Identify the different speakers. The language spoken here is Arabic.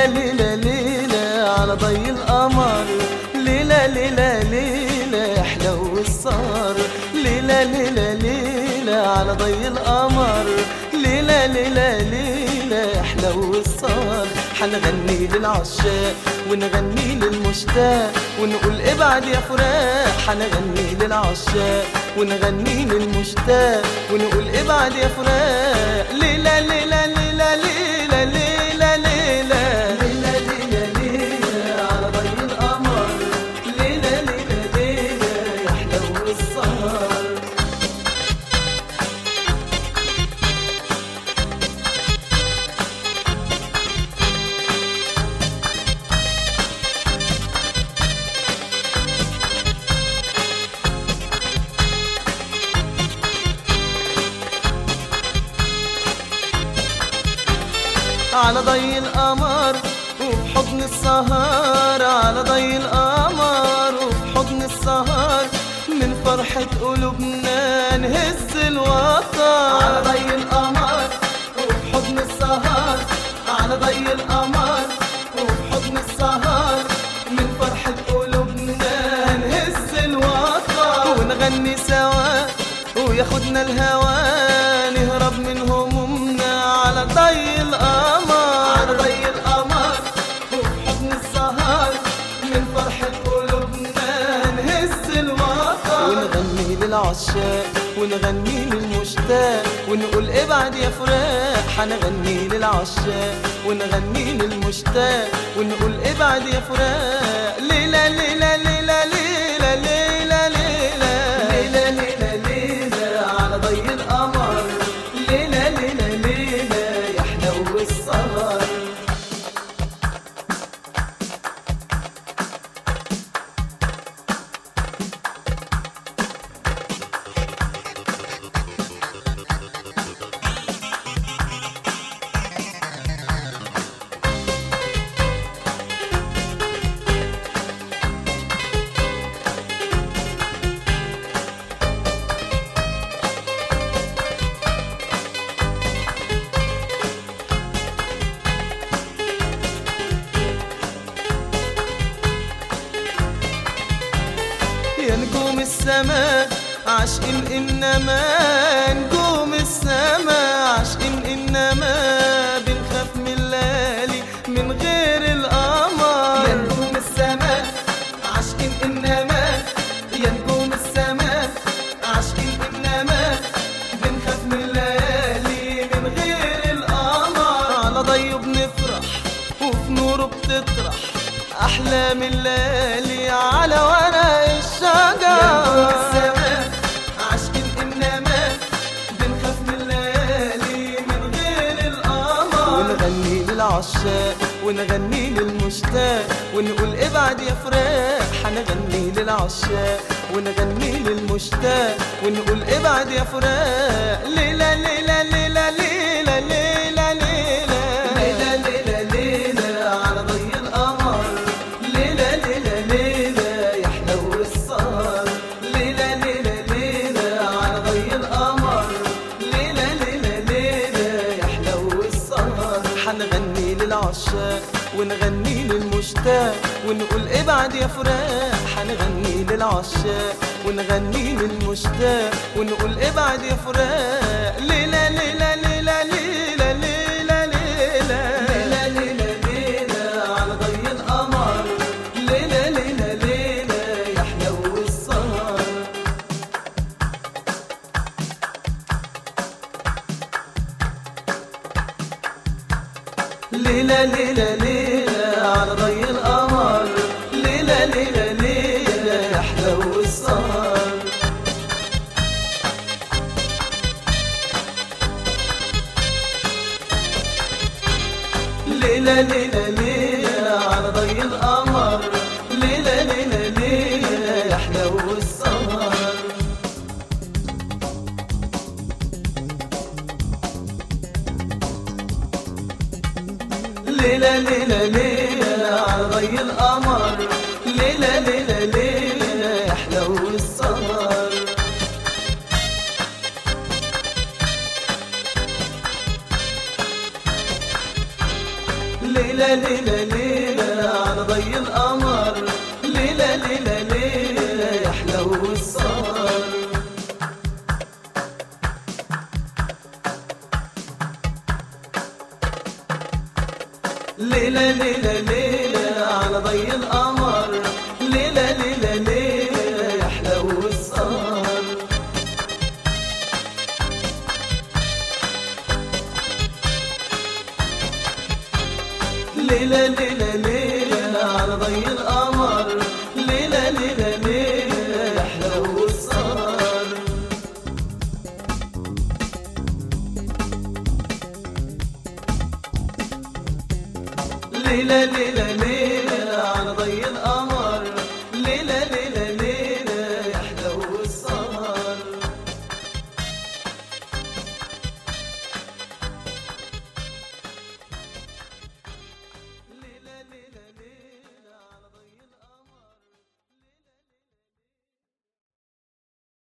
Speaker 1: ليلة ليلة ليلة على ضي القمر، ليلة ليلة ليلة أحلى والسهر، ليلة ليلة ليلة على ضي القمر، ليلة ليلة ليلة أحلى والسهر. حنغني للعشاق ونغني للمشتاق ونقول ابعد يا فراق، حنغني للعشاق ونغني للمشتاق ونقول ابعد يا فراق. ليلة ليلة ليلة ليلة ليلة ليلة ليلة ليلة ليلة على ضي القمر، ليلة ليلة ليلة يا أحلى والسهر. على ضي القمر وفي حضن السهر، على ضي القمر وفي حضن السهر، من فرحة قلوبنا نهز الوتر. على ضي القمر وفي حضن السهر، على ضي القمر وفي حضن السهر، من فرحة قلوبنا نهز الوتر. ونغني سوا وياخدنا الهوى نهرب من همومنا على ضي القمر، على ضي القمر وفي حضن السهر، من فرحة قلوبنا نهز الوتر. ونغني للعشاق ونغني للمشتاق ونقول ابعد يا فراق، حنغني للعشاق ونغني للمشتاق ونقول ابعد يا فراق. ليلة ليلة ليلة ليلة ليلة ليلة ليلة ليلة على ضي القمر، ليلة ليلة ليلة يا أحلى والسهر. يا نجوم السماء عاشقين إنما، نجوم السماء عاشقين إنما، بنخاف من الليالي من غير القمر. يا نجوم السماء عاشقين إنما، يا نجوم السماء عاشقين إنما، بنخاف من الليالي من غير القمر. على ضيه بنفرح وفي نوره بتطرح أحلام الليالي على ورق الشجر. يا نجوم السماء عاشقين إنما، بنخاف من الليالي من غير القمر. ونغني للعشاق ونغني للمشتاق ونقول ابعد يا فراق، حنغني للعشاق ونغني للمشتاق ونقول ابعد يا فراق. ليلة ليلة ليلة ليلة ليلة ليلة ليلة ليلة على ضي القمر، ليلة ليلة ليلة يا أحلى والسهر. ليلة ليلة ليلة على ضي القمر، ليلة ليلة ليلة يا أحلى والسهر. حنغني للعشاق ونغني للمشتاق ونقول ابعد يا فراق، حنغني للعشاق ونغني للمشتاق ونقول ابعد يا فراق. ليلة ليلة ليلة ليلة ليلة ليلة ليلة ليلة على ضي القمر، ليلة ليلة ليلة يا أحلى والسهر. ليلة ليلة ليلة على ضي القمر، ليلة ليلة ليلة يا أحلى والسهر. ليلة ليلة ليلة على ضي القمر، ليلة ليلة ليلة يا أحلى والسهر. ليلة ليلة ليلة على ضي القمر، ليلة ليلة ليلة يا أحلى والسهر. ليلة ليلة ليلة ليلة على ضي القمر، ليلة ليلة ليلة يا حلو السهر. ليلة ليلة ليلة على ضي القمر، ليلة ليلة ليلة يا حلو السهر. ليلة ليلة ليلة على ضي القمر، ليلة ليلة ليلة يا حلو السهر. ليلة ليلة ليلة